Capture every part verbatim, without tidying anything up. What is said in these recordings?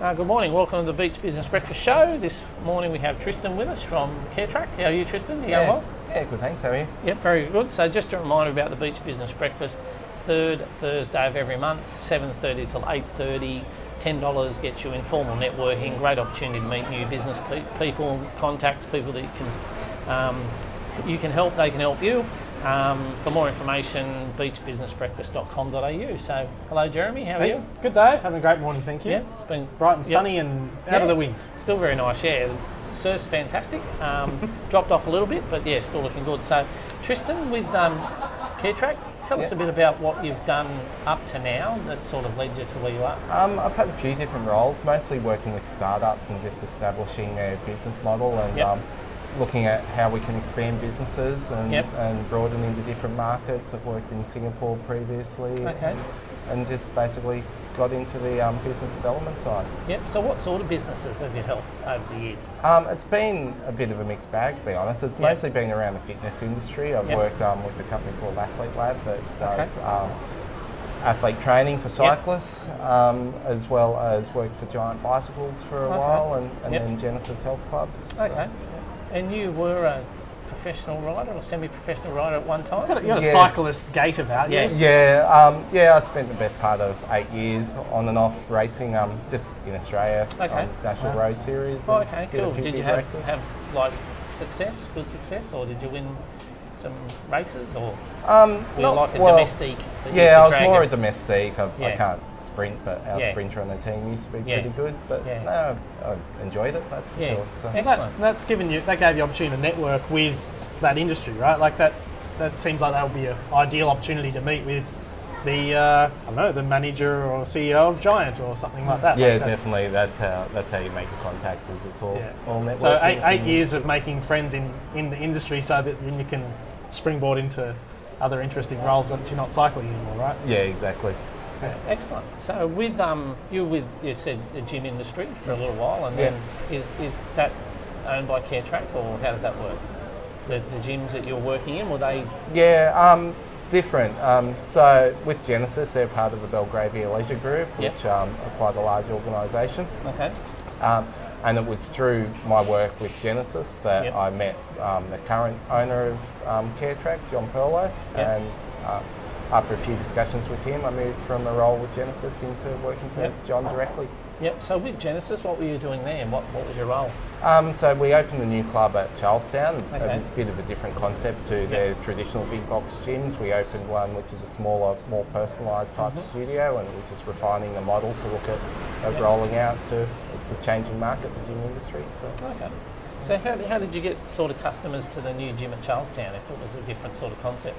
Uh, good morning, welcome to the Beach Business Breakfast Show. This morning we have Tristan with us from CareTrack. How are you, Tristan? You going yeah. well? Yeah, good, thanks. How are you? Yep, very good. So just a reminder about the Beach Business Breakfast, third Thursday of every month, seven thirty till eight thirty. ten dollars gets you informal networking, great opportunity to meet new business pe- people, contacts, people that you can, um, you can help, they can help you. Um, for more information, beach business breakfast dot com dot a u. So, hello Jeremy, how are Hey, you? good Dave, having a great morning, thank you. Yeah, it's been Bright and yep. sunny and out Yeah, of the wind. Still very nice, yeah. The surf's fantastic. Um, dropped off a little bit, but yeah, still looking good. So, Tristan, with um, CareTrack, tell us Yeah. a bit about what you've done up to now that sort of led you to where you are. Um, I've had a few different roles, mostly working with startups and just establishing their business model and Yep. um, looking at how we can expand businesses and, Yep. and broaden into different markets. I've worked in Singapore previously Okay. and, and just basically got into the um, business development side. Yep. So, what sort of businesses have you helped over the years? Um, it's been a bit of a mixed bag, to be honest. It's Yep. mostly been around the fitness industry. I've Yep. worked um, with a company called Athlete Lab that does Okay. um, athlete training for cyclists, um, as well as worked for Giant Bicycles for a Okay. while, and, and Yep. then Genesis Health Clubs. Okay. And you were a professional rider or semi-professional rider at one time? You've got a, you've got a Yeah. cyclist gait about you. Yeah. Yeah, um, yeah. I spent the best part of eight years on and off racing, um, just in Australia, Okay. on National Wow. Road Series. Oh, and okay, did a cool. few Did you big have, races. have like success, good success, or did you win some races, or Um, were you not- like a well, domestique? that used Yeah, to I was drag more it? a domestique. I, Yeah. I can't sprint, but our Yeah. sprinter on the team used to be Yeah. pretty good. But Yeah. no, I enjoyed it. That's for Yeah. sure. So. Excellent. That, that's given you, that gave you opportunity to network with that industry, right? Like that, that seems like that would be an ideal opportunity to meet with the, uh, I don't know, the manager or C E O of Giant or something like that. Yeah, Like that's- definitely. That's how that's how you make your contacts. Is it's all Yeah. all networking. So eight, eight and- years of making friends in, in the industry so that then you can springboard into other interesting roles once you're not cycling anymore, right? Yeah, exactly. Yeah, excellent. So with um, you with you said the gym industry for a little while, and then is is that owned by CareTrack, or how does that work? The, the gyms that you're working in, were they? Yeah, um, different. Um, so with Genesis, they're part of the Belgravia Leisure Group, Yep. which um, are quite a large organisation. Okay. Um, and it was through my work with Genesis that Yep. I met um, the current owner of um, CareTrack, John Perlow, Yep. and uh, after a few discussions with him, I moved from a role with Genesis into working for Yep. John directly. Yep. So with Genesis, what were you doing there, and what, what was your role? Um, so we opened a new club at Charlestown, Okay. a bit of a different concept to their traditional big box gyms. We opened one which is a smaller, more personalised type studio, and it was just refining the model to look at uh, Yep. rolling out to, it's a changing market, the gym industry. So. Okay. So how, how did you get sort of customers to the new gym at Charlestown if it was a different sort of concept?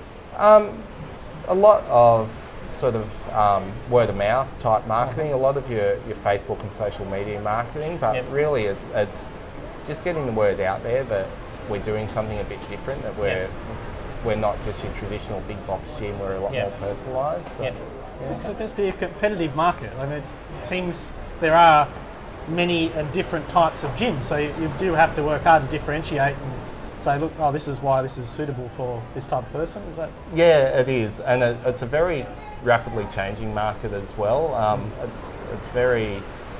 Um, a lot of sort of um, word of mouth type marketing, a lot of your, your Facebook and social media marketing, but Yep. really it, it's just getting the word out there that we're doing something a bit different, that we're Yep. we're not just your traditional big box gym, we're a lot Yep. more personalised. So, Yep. This must be a competitive market. I mean, it's, it seems there are many and different types of gyms, so you, you do have to work hard to differentiate and say, look, oh, this is why this is suitable for this type of person. Is that? Yeah, it is, and it, it's a very rapidly changing market as well. Um, it's it's very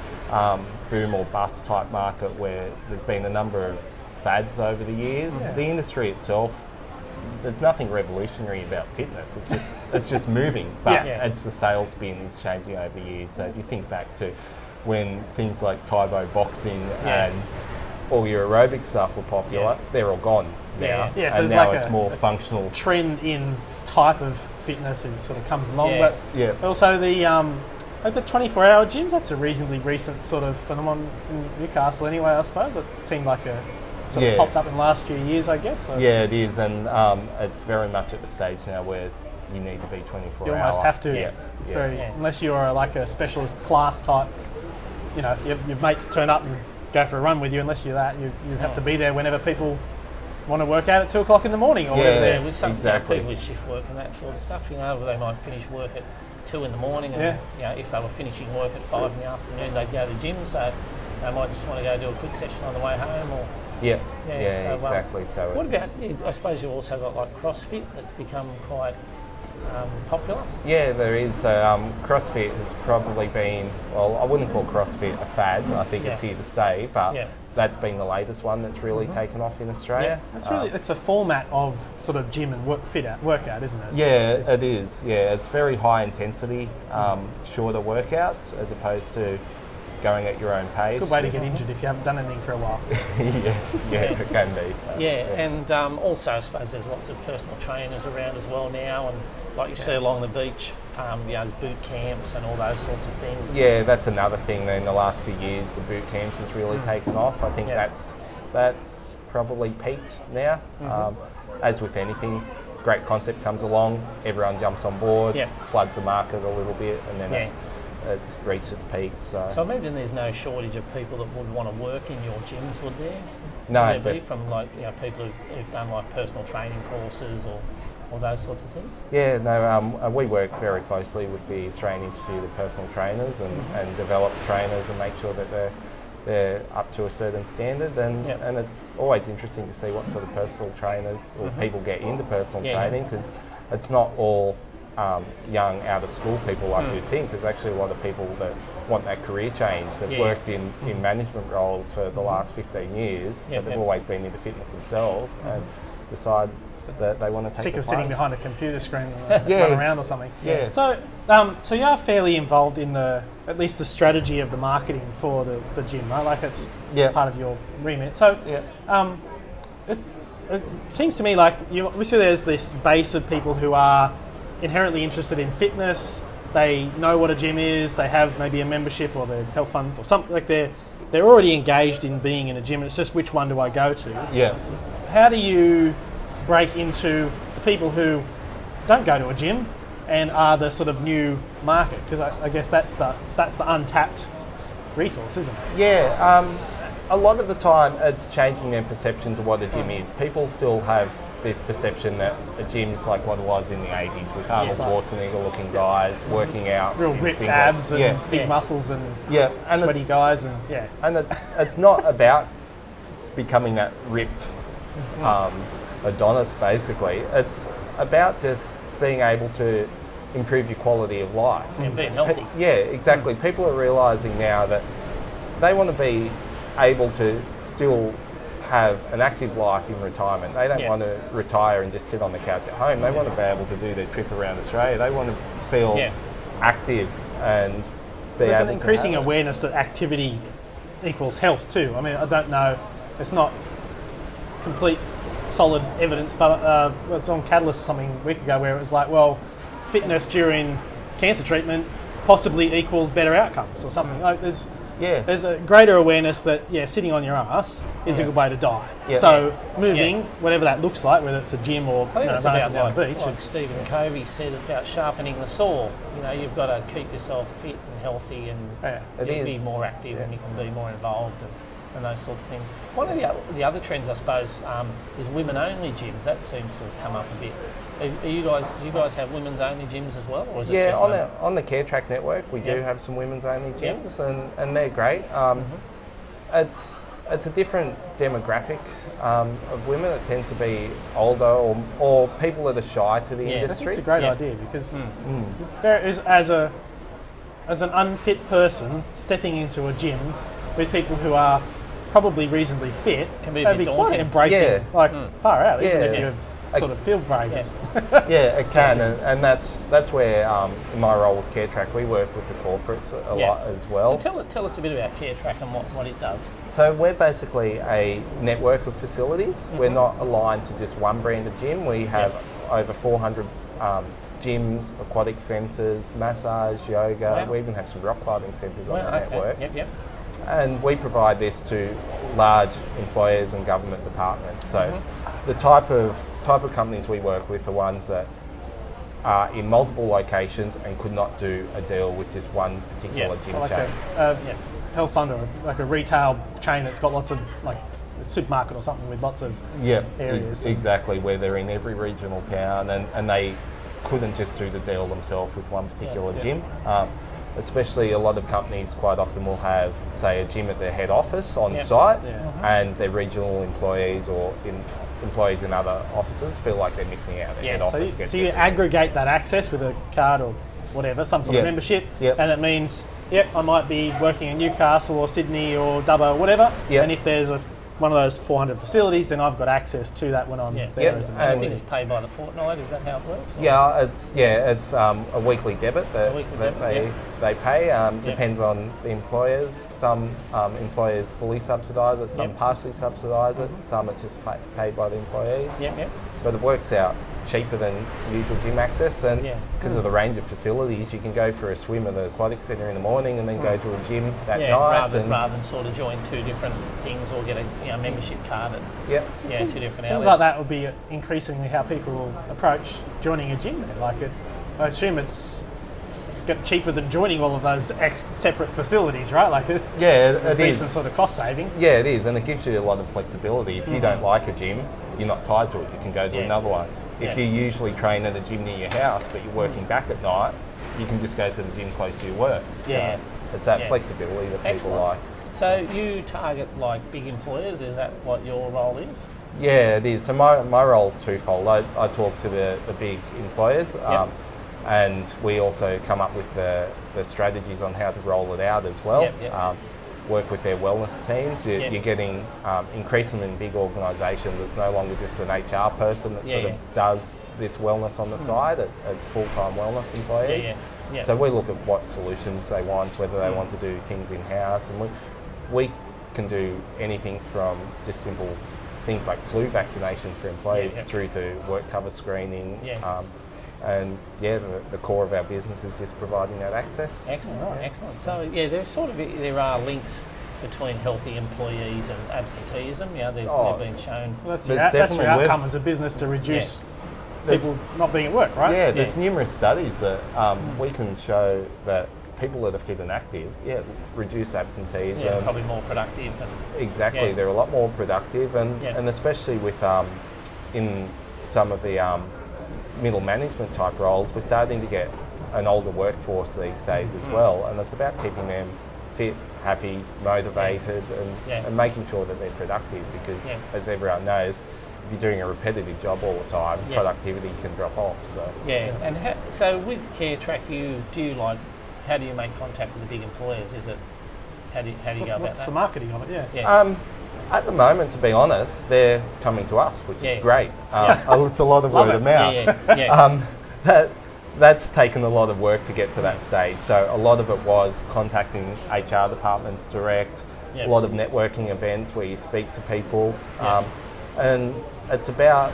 um, boom or bust type market where there's been a number of fads over the years. Yeah. The industry itself, there's nothing revolutionary about fitness. It's just it's just moving, but Yeah. Yeah. it's the sales spin is changing over the years. So if you think back to when things like Taibo boxing Yeah. and all your aerobic stuff were popular, Yeah. they're all gone now. Yeah. Yeah, so and it's now like it's a- more a functional. Trend in s- type of fitness is sort of comes along, Yeah. but Yeah. also the um, like the twenty-four hour gyms. That's a reasonably recent sort of phenomenon in Newcastle, anyway. I suppose it seemed like a sort Yeah. of popped up in the last few years, I guess. So Yeah, it is, and um, it's very much at the stage now where you need to be twenty-four you hour. almost have to, Yeah, It's yeah. very- Yeah. unless you are like a specialist class type. You know, your, your mates turn up and go for a run with you. Unless you're that, you you have to be there whenever people want to work out at two o'clock in the morning or Yeah. whatever. Yeah, with some exactly. people with shift work and that sort of stuff, you know, they might finish work at two in the morning, and Yeah. you know, if they were finishing work at five in the afternoon, they'd go to the gym, so they might just want to go do a quick session on the way home. Or Yeah, Yeah, yeah, so, um, exactly. So what it's, about? I suppose you've also got like CrossFit that's become quite um, popular? Yeah, there is. So um, CrossFit has probably been, well, I wouldn't call CrossFit a fad. I think it's Yeah. here to stay, but Yeah. that's been the latest one that's really taken off in Australia. It's really Um, it's a format of sort of gym and work, fit out workout, isn't it? It's- yeah, it's- it is. Yeah, it's very high intensity, um, shorter workouts as opposed to going at your own pace. Good way to get injured if you haven't done anything for a while. yeah, yeah, it can be. Yeah, and um, also I suppose there's lots of personal trainers around as well now, and like you see along the beach, um, you know, there's boot camps and all those sorts of things. Yeah, that's another thing. In the last few years, the boot camps has really taken off. I think Yeah. that's that's probably peaked now. Mm-hmm. Um, as with anything, great concept comes along, everyone jumps on board, Yeah. floods the market a little bit, and then Yeah. it, it's reached its peak. So, So I imagine there's no shortage of people that would want to work in your gyms, would there? no, Would there be def- from like you know people who've, who've done like personal training courses or or those sorts of things. yeah, no, um, uh, we work very closely with the Australian Institute of Personal Trainers and, Mm-hmm. and develop trainers and make sure that they're they're up to a certain standard, and Yep. and it's always interesting to see what sort of personal trainers or people get into personal Mm-hmm. Yeah, yeah. training, because it's not all um, young out of school people like Mm. you'd think. There's actually a lot of people that want that career change. They've Yeah. worked in, in management roles for the last fifteen years, Yeah, but they've yeah. always been into fitness themselves and decide that they want to take Sick the of sitting plunge. behind a computer screen and Yeah. run around or something. Yeah. So, um, so you are fairly involved in the at least the strategy of the marketing for the, the gym, right? Like it's Yeah. part of your remit. So, Yeah. um, it, it seems to me like you obviously there's this base of people who are inherently interested in fitness. They know what a gym is. They have maybe a membership or their health fund or something like they're they're already engaged in being in a gym. It's just which one do I go to? Yeah. How do you break into the people who don't go to a gym and are the sort of new market? Because I, I guess that's the that's the untapped resource, isn't it? Yeah, um, a lot of the time it's changing their perception to what a gym is. People still have this perception that a gym is like what it was in the eighties with Arnold Yes. Schwarzenegger looking guys working out. Real in ripped singlets. abs and yeah. big Yeah. muscles and Yeah, and sweaty it's, guys and yeah. and it's it's not about becoming that ripped um, Adonis basically. It's about just being able to improve your quality of life. And being healthy. Pe- yeah, exactly. People are realising now that they want to be able to still have an active life in retirement. They don't Yeah. want to retire and just sit on the couch at home. They want to be able to do their trip around Australia. They want to feel Yeah. active and be There's able an increasing to have it. awareness that activity equals health too. I mean, I don't know, it's not complete solid evidence, but uh, it was on Catalyst something a week ago where it was like, well, fitness during cancer treatment possibly equals better outcomes or something. Like there's Yeah. there's a greater awareness that yeah, sitting on your ass is a Yeah. good way to die. Yeah. So moving, whatever that looks like, whether it's a gym or I think you know, it's running about up and down like, the beach, like it's, Stephen Covey said about sharpening the saw. You know, you've got to keep yourself fit and healthy, and Yeah. It you'll be is, more active, yeah. and you can be more involved, and, and those sorts of things. One of the other, the other trends, I suppose, um, is women-only gyms. That seems to have come up a bit. Are, are you guys? Do you guys have women's-only gyms as well, or is it Yeah, just on one? the on the Care Track network, we do Yeah. have some women's only Yeah. gyms, and, and they're great. Um, It's it's a different demographic um, of women. It tends to be older or, or people that are shy to the Yeah. I think I think industry. it's a great Yeah. idea because Mm. there is as a as an unfit person stepping into a gym with people who are probably reasonably fit Can be a that'd bit be quite daunting. embracing, Yeah. like far out, even Yeah. if you I- sort of feel brave. Yeah. It's- Yeah, it can, and, and that's that's where um, in my role with Care Track, we work with the corporates a, a Yeah. lot as well. So tell, tell us a bit about Care Track and what, what it does. So we're basically a network of facilities. Mm-hmm. We're not aligned to just one brand of gym. We have over four hundred um, gyms, aquatic centres, massage, yoga. Wow. We even have some rock climbing centres on Well, the okay. network. Yep, yep. And we provide this to large employers and government departments. So Mm-hmm. the type of type of companies we work with are ones that are in multiple locations and could not do a deal with just one particular Yeah, gym like chain. a uh, Yeah. health fund or like a retail chain that's got lots of like a supermarket or something with lots of Yeah, areas ex- and- exactly, where they're in every regional town, and, and they couldn't just do the deal themselves with one particular yeah. gym. Um, especially a lot of companies quite often will have, say, a gym at their head office on Yeah. site, Yeah. and their regional employees or in employees in other offices feel like they're missing out. Their Yeah, head so So office you, gets so you everything. aggregate that access with a card or whatever, some sort Yeah. of membership, Yep. and it means, yep, I might be working in Newcastle or Sydney or Dubbo or whatever, Yep. and if there's a, one of those four hundred facilities, then I've got access to that when I'm Yeah. there Yep, as an and- I employee. think it's paid by the fortnight. Is that how it works? Or- Yeah, it's yeah, it's um, a weekly debit that, A weekly that debit, they yeah. they pay. Um, Yeah. Depends on the employers. Some um, employers fully subsidise it, some Yep. partially subsidise it, some it's just pay, paid by the employees. Yep, yep. But it works out cheaper than usual gym access, and Yeah. because of the range of facilities, you can go for a swim at the aquatic centre in the morning, and then go to a gym that Yeah, night. rather, and rather than sort of join two different things or get a you know, membership card at yeah, yeah, two different Seems outlets. like that would be increasingly how people will approach joining a gym then. Like it, I assume it's get cheaper than joining all of those ex- separate facilities, right? Like it, yeah, it's a it decent is. sort of cost saving. Yeah, it is, and it gives you a lot of flexibility. If you don't like a gym, you're not tied to it. You can go to Yeah. another one. If Yeah. you usually train at a gym near your house, but you're working back at night, you can just go to the gym close to your work. So Yeah. it's that Yeah. flexibility that people Excellent. like. So you target like big employers, is that what your role is? Yeah, it is. So my, my role's twofold. I, I talk to the, the big employers, um, and we also come up with the, the strategies on how to roll it out as well. Yep, yep. Um, work with their wellness teams. You're, Yep. you're getting um, increasingly in big organisations. It's no longer just an H R person that Yeah, sort yeah. of does this wellness on the side. It, it's full-time wellness employees. Yeah, yeah, yeah. So we look at what solutions they want, whether they want to do things in-house, and we, we can do anything from just simple things like flu vaccinations for employees Yeah, yeah. through to work cover screening. Yeah. Um, and yeah, the, the core of our business is just providing that access. Excellent, excellent. So yeah, there's sort of there are links between healthy employees and absenteeism. You know, there's, Oh, they've been shown. Well, that's, There's your, that's your definitely outcome with- as a business to reduce There's- people not being at work, right? Yeah, there's Yeah. numerous studies that um, Hmm. we can show that people that are fit and active, yeah, reduce absenteeism. Yeah, probably more productive and Exactly, Yeah. they're a lot more productive, and, Yeah. and especially with um, in some of the um, middle management type roles, we're starting to get an older workforce these days as Mm. well, and it's about keeping them fit, happy, motivated, and, Yeah. and making sure that they're productive. Because Yeah. as everyone knows, if you're doing a repetitive job all the time, Yeah. productivity can drop off. So yeah. And ha- so with CareTrack, you do you like how do you make contact with the big employers? Is it how do you, how do you go What- about What's that? the marketing of it? Yeah. Yeah. Um, at the moment, to be honest, they're coming to us, which Yeah. is great. Um, oh, it's a lot of Love word it. of mouth. Yeah, yeah, yeah. Um, that, that's taken a lot of work to get to that stage. So a lot of it was contacting H R departments direct, Yeah. a lot of networking events where you speak to people, Yeah. um, and it's about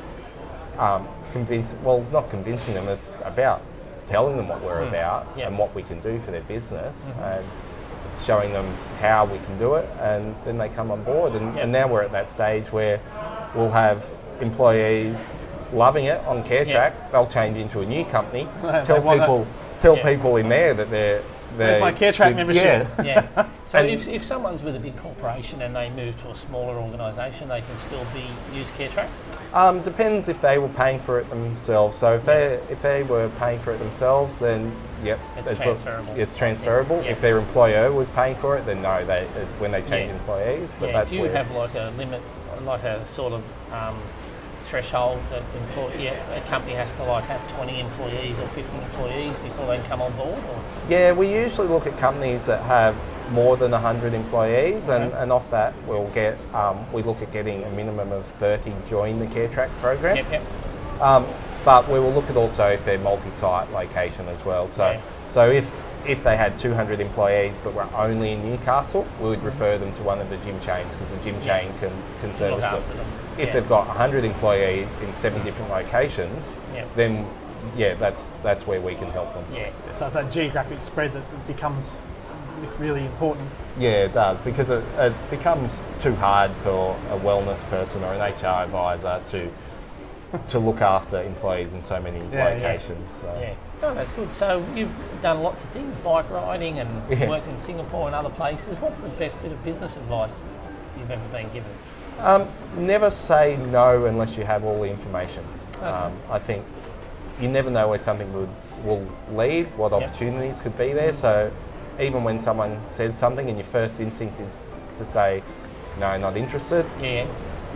um, convincing, well, not convincing them, it's about telling them what we're Mm. about Yeah. and what we can do for their business, Mhm. and showing them how we can do it, and then they come on board. And, Yeah. and now we're at that stage where we'll have employees loving it on CareTrack. Yeah. They'll change into a new company, They tell want it. people, tell Yeah. people in there that they're. Where's they're my CareTrack they- membership? Yeah. Yeah. So And- if, if someone's with a big corporation and they move to a smaller organisation, they can still be use CareTrack. Um, depends if they were paying for it themselves. So if they if they were paying for it themselves, then yep, It's a- transferable. it's transferable. Yeah. If their employer was paying for it, then no, they uh, when they change Yeah. employees. But Yeah. that's Do you where have like a limit, like a sort of um, threshold that employ- yeah, a company has to like have twenty employees or fifty employees before they can come on board? Or? yeah, we usually look at companies that have more than one hundred employees, and, Okay. and off that we'll get um, we look at getting a minimum of thirty join the CareTrack program. Yep, yep. Um, but we will look at also if they're multi-site location as well. So, Yeah. so if if they had two hundred employees but were only in Newcastle, we would refer them to one of the gym chains, because the gym Yeah. chain can, can Look service them. after them. If Yeah. they've got one hundred employees in seven different locations, Yeah. then yeah, that's that's where we can help them. Yeah. So it's that geographic spread that becomes really important. Yeah, it does, because it, it becomes too hard for a wellness person or an H R advisor to to look after employees in so many Yeah, yeah. locations. So. Yeah. Oh, that's good. So you've done lots of things, bike riding, and Yeah. worked in Singapore and other places. What's the best bit of business advice you've ever been given? Um, never say no unless you have all the information. Okay. Um, I think you never know where something would, will lead, what Yep. opportunities could be there. So even when someone says something and your first instinct is to say, no, not interested, Yeah.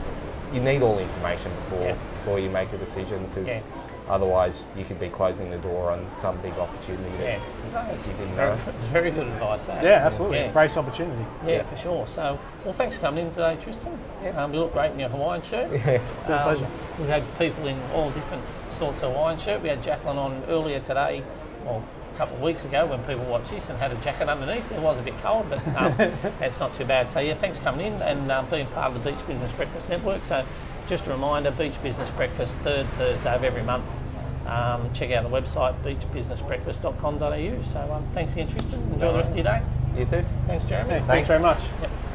you need all the information before Yeah. before you make a decision, because Yeah. otherwise you could be closing the door on some big opportunity Yeah, that Nice. you didn't very, know. very good advice. That. Yeah, absolutely. Yeah. Embrace opportunity. Yeah, for sure. So, well, thanks for coming in today, Tristan. Um, you look great in your Hawaiian shirt. Yeah. It's a pleasure. We've had people in all different sorts of Hawaiian shirt. We had Jacqueline on earlier today, well, a couple of weeks ago when people watched this and had a jacket underneath. It was a bit cold, but um, it's not too bad. So, yeah, thanks for coming in and uh, being part of the Beach Business Breakfast Network. So, just a reminder, Beach Business Breakfast, third Thursday of every month. Um, check out the website, beach business breakfast dot com dot a u. So, um, thanks again, Tristan. Enjoy the rest of your day. You too. Thanks, Jeremy. Hey, thanks very much. Yep.